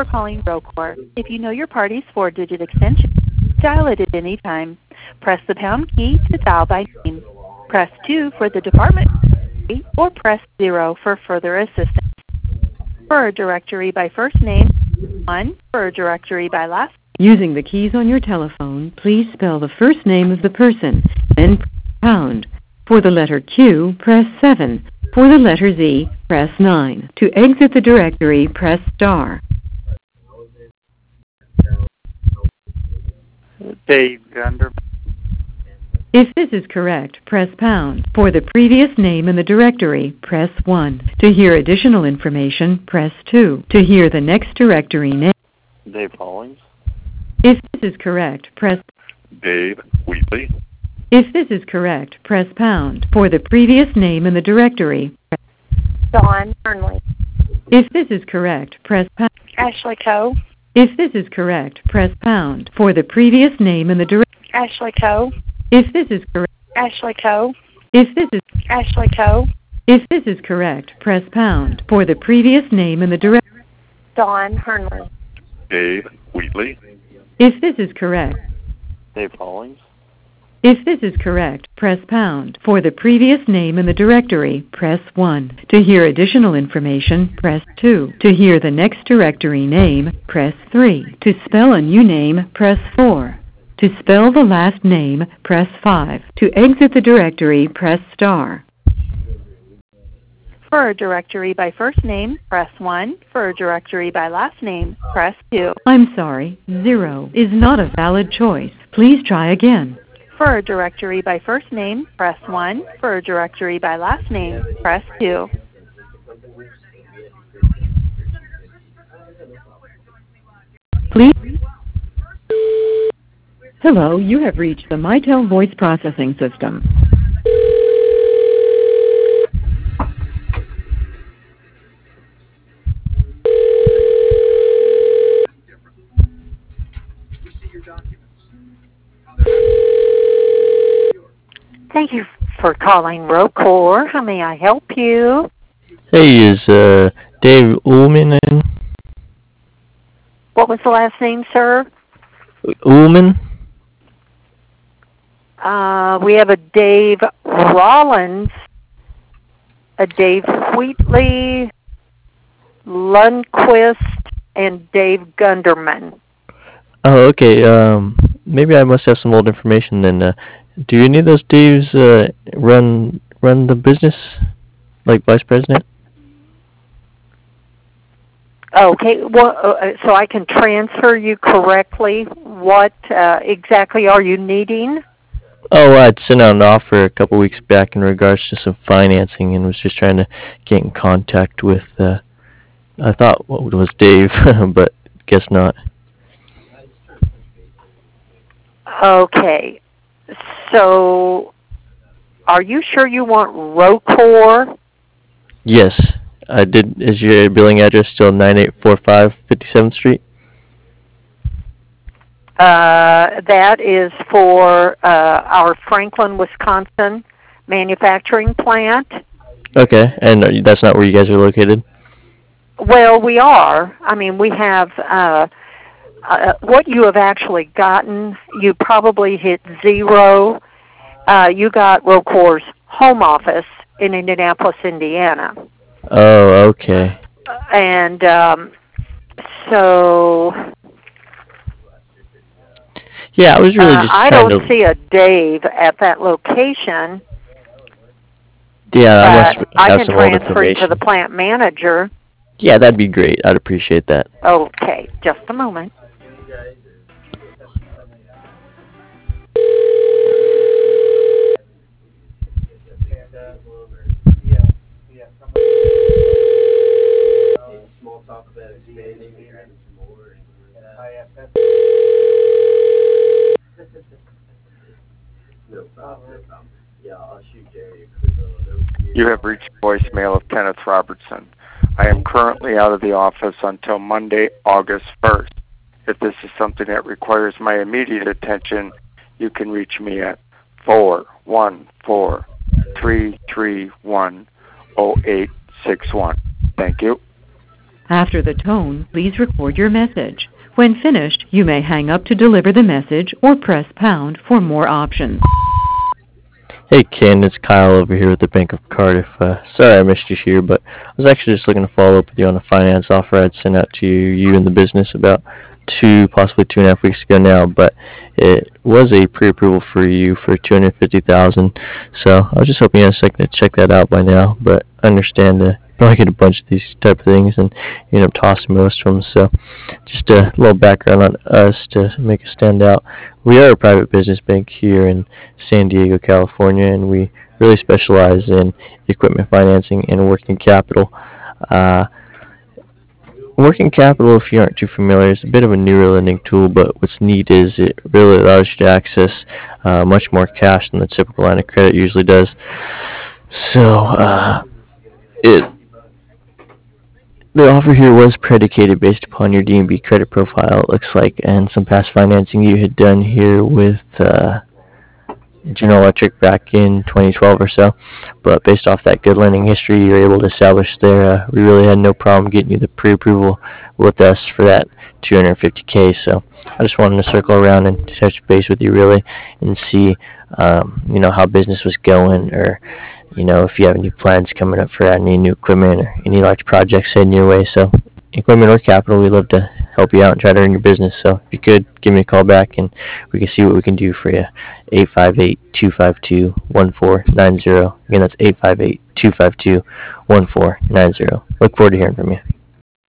for calling Procore. If you know your party's four-digit extension, dial it at any time. Press the pound key to dial by name. Press 2 for the department or press 0 for further assistance. For a directory by first name, 1. For a directory by last. Using the keys on your telephone, please spell the first name of the person, then press pound. For the letter Q, press 7. For the letter Z, press 9. To exit the directory, press star. Dave Gunderman. If this is correct, press pound. For the previous name in the directory, press 1. To hear additional information, press 2. To hear the next directory name. Dave Hollings. If this is correct, press Dave Wheatley. If this is correct, press pound. For the previous name in the directory, press Dawn Burnley. If this is correct, press pound. Ashley Coe. If this is correct, press pound. For the previous name in the directory. Ashley Coe. If this is correct. Ashley Coe. If this is Ashley Coe. If this is correct, press pound. For the previous name in the directory. Dawn Hernley. Dave Wheatley. If this is correct. Dave Hollings. If this is correct, press pound. For the previous name in the directory, press 1. To hear additional information, press 2. To hear the next directory name, press 3. To spell a new name, press 4. To spell the last name, press 5. To exit the directory, press star. For a directory by first name, press 1. For a directory by last name, press 2. I'm sorry, 0 is not a valid choice. Please try again. For a directory by first name, press 1. For a directory by last name, press 2. Please. Hello, you have reached the Mitel voice processing system. Thank you for calling Procore. How may I help you? Hey, is Dave Ullman in? What was the last name, sir? Ullman? We have a Dave Rollins, a Dave Wheatley, Lundquist, and Dave Gunderman. Oh, okay. Maybe I must have some old information then. Do any of those Daves run the business, like vice president? Okay, well, so I can transfer you correctly. What exactly are you needing? Oh, I'd sent out an offer a couple weeks back in regards to some financing and was just trying to get in contact with, I thought it was Dave, but guess not. Okay, so are you sure you want Procore? Yes, I did. Is your billing address still 9845 57th Street? That is for our Franklin, Wisconsin manufacturing plant. Okay, and that's not where you guys are located? Well, we are. I mean, we have what you have actually gotten. You probably hit 0. You got Procore's home office in Indianapolis, Indiana. Oh, okay. And so... Yeah, I was really just I trying don't see a Dave at that location. Yeah, I must have I can some old transfer you information. to the plant manager. Yeah, that'd be great. I'd appreciate that. Okay, just a moment. You have reached voicemail of Kenneth Robertson. I am currently out of the office until Monday, August 1st. If this is something that requires my immediate attention, you can reach me at 414-331-0861. Thank you. After the tone, please record your message. When finished, you may hang up to deliver the message or press pound for more options. Hey Ken, it's Kyle over here with the Bank of Cardiff. Sorry I missed you here, but I was actually just looking to follow up with you on a finance offer I'd sent out to you and the business about possibly 2.5 weeks ago now, but it was a pre-approval for you for $250,000. So I was just hoping you had a second to check that out by now, but I understand you probably get a bunch of these type of things and you end up tossing most of them. So just a little background on us to make us stand out. We are a private business bank here in San Diego, California, and we really specialize in equipment financing and working capital. Working capital, if you aren't too familiar, is a bit of a newer lending tool, but what's neat is it really allows you to access much more cash than the typical line of credit usually does. So the offer here was predicated based upon your D&B credit profile, it looks like, and some past financing you had done here with General Electric back in 2012 or so. But based off that good lending history you're able to establish there, we really had no problem getting you the pre-approval with us for that $250K. So I just wanted to circle around and touch base with you really and see how business was going, or if you have any plans coming up for any new equipment or any large projects heading your way. So equipment or capital, we'd love to help you out and try to earn your business. So if you could, give me a call back and we can see what we can do for you. 858-252-1490. Again, that's 858-252-1490. Look forward to hearing from you.